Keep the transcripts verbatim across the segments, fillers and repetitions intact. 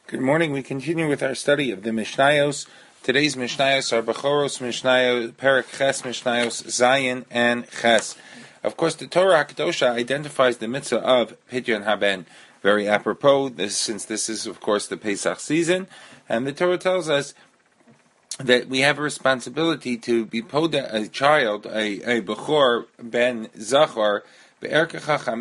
Good morning. We continue with our study of the Mishnayos. Today's Mishnayos are Bechoros Mishnayos, Perek Ches Mishnayos, Zayin, and Ches. Of course, the Torah HaKadosha identifies the mitzvah of Pidyon Haben. Very apropos, this, since this is, of course, the Pesach season, and the Torah tells us that we have a responsibility to be poda a child, a, a Bechor ben Zachar, that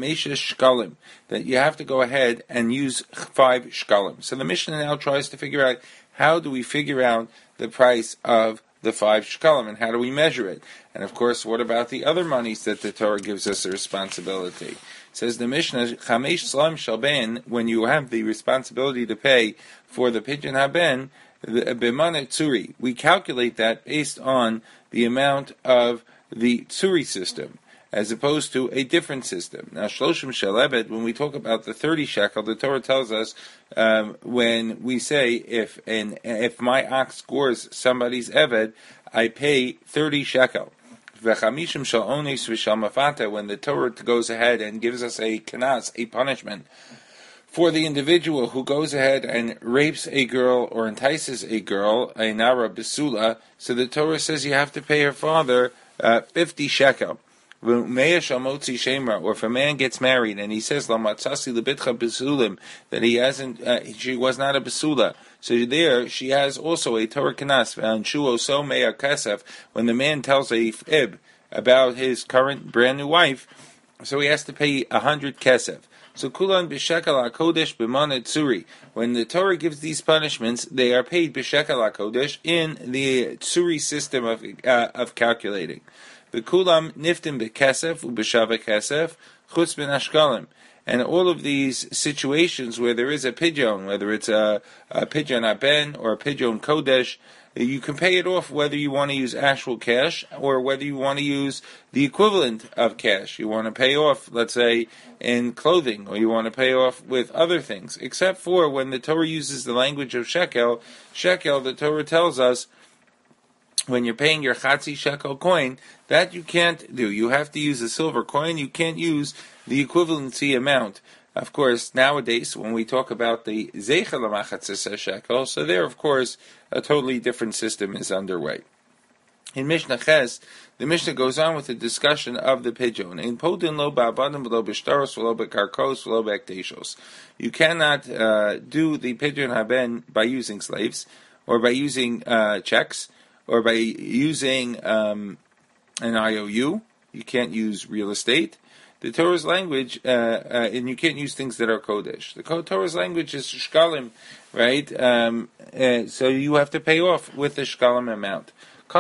you have to go ahead and use five shkalim. So the Mishnah now tries to figure out how do we figure out the price of the five shkalim and how do we measure it? And of course, what about the other monies that the Torah gives us a responsibility? It says the Mishnah, Chamesh Slam Shalben, when you have the responsibility to pay for the Pidyon Haben, the B'mane Tzuri, we calculate that based on the amount of the Tzuri system, as opposed to a different system. Now, Shloshim Shalebed, when we talk about the thirty shekel, the Torah tells us um, when we say if an if my ox scores somebody's eved, I pay thirty shekel. V'chamishim shal onis v'shal mafata, when the Torah goes ahead and gives us a kanas, a punishment, for the individual who goes ahead and rapes a girl or entices a girl, a nara besula, so the Torah says you have to pay her father uh, fifty shekel. Or if a man gets married and he says that he hasn't, uh, she was not a besula, so there she has also a Torah kanas. When the man tells a fib about his current brand new wife, so he has to pay a hundred kesef. So kulan b'shekel hakodesh b'maneh tzuri. When the Torah gives these punishments, they are paid b'shekel hakodesh in the tzuri system of uh, of calculating. V'kulam niftim b'kesef u'b'shava kesef chutz ben ashkalim. And all of these situations where there is a pidyon, whether it's a, a pidyon haben or a pidyon kodesh, you can pay it off whether you want to use actual cash or whether you want to use the equivalent of cash. You want to pay off, let's say, in clothing, or you want to pay off with other things, except for when the Torah uses the language of shekel. Shekel, the Torah tells us, when you're paying your chatzi shekel coin, that you can't do. You have to use a silver coin. You can't use the equivalency amount. Of course, nowadays, when we talk about the zeichel l'machatzis shekel, so there, of course, a totally different system is underway. In Mishnah Ches, the Mishnah goes on with the discussion of the pidyon. In podin lo ba'abadim v'lo b'shtaros v'lo b'karkos v'lo b'ekteshos. You cannot uh, do the pidyon haben by using slaves, or by using uh, checks, or by using um, an I O U. You can't use real estate. The Torah's language, uh, uh, and you can't use things that are kodesh. The Torah's language is shkalim, right? Um, uh, so you have to pay off with the shkalim amount.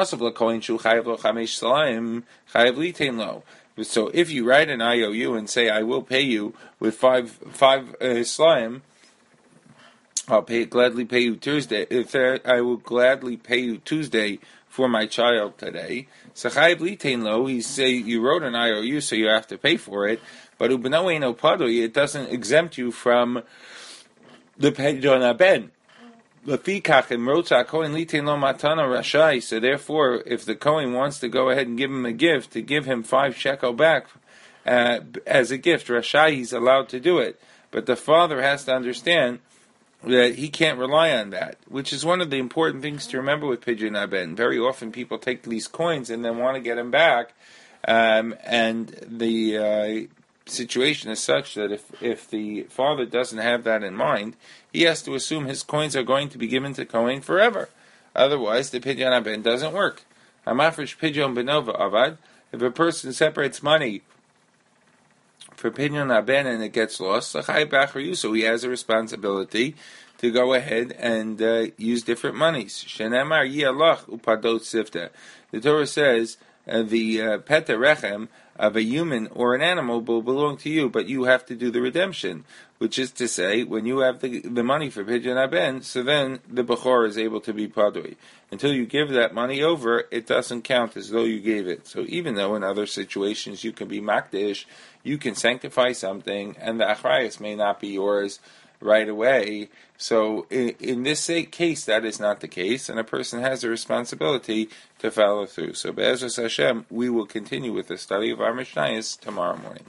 So if you write an I O U and say, I will pay you with five five uh, slime, I'll pay, gladly pay you Tuesday. If I will gladly pay you Tuesday for my child today. So chayiv litain lo, he say you wrote an I O U, so you have to pay for it. But ubeno eino padoi, it doesn't exempt you from the pidyon haben. Lefikach imrotza kohen litain lo matana rashai. So therefore, if the kohen wants to go ahead and give him a gift, to give him five shekel back uh, as a gift, rashai, he's allowed to do it. But the father has to understand that he can't rely on that, which is one of the important things to remember with Pidyon Haben. Very often people take these coins and then want to get them back, um, and the uh, situation is such that if, if the father doesn't have that in mind, he has to assume his coins are going to be given to Kohen forever. Otherwise, the Pidyon Haben doesn't work. Hamafresh Pidyon Benova Avad, if a person separates money for Pidyon Haben and it gets lost, so he has a responsibility to go ahead and uh, use different monies. Shenemar yalach upadot sifta. The Torah says uh, the uh, peta rechem of a human or an animal will belong to you, but you have to do the redemption, which is to say, when you have the, the money for Pidyon Haben, so then the Bechor is able to be padoi. Until you give that money over, it doesn't count as though you gave it. So even though in other situations you can be makdish, you can sanctify something, and the achrayas may not be yours right away. So in, in this case, that is not the case, and a person has a responsibility to follow through. So Be'ezus Hashem, we will continue with the study of our Mishnayos tomorrow morning.